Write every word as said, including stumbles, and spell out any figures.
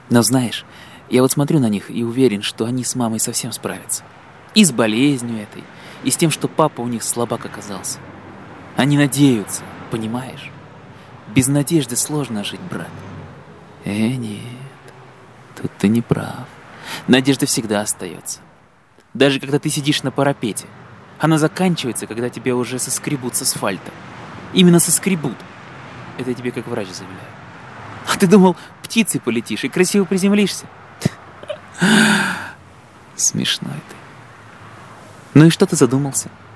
Но знаешь, я вот смотрю на них и уверен, что они с мамой совсем справятся. И с болезнью этой, и с тем, что папа у них слабак оказался. Они надеются, понимаешь? Без надежды сложно жить, брат. Э, нет, тут ты не прав. Надежда всегда остается. Даже когда ты сидишь на парапете. Она заканчивается, когда тебя уже соскребут с асфальта. Именно соскребут. Это я тебе как врач заявляю. А ты думал, птицей полетишь и красиво приземлишься? Смешной ты. Ну и что ты задумался?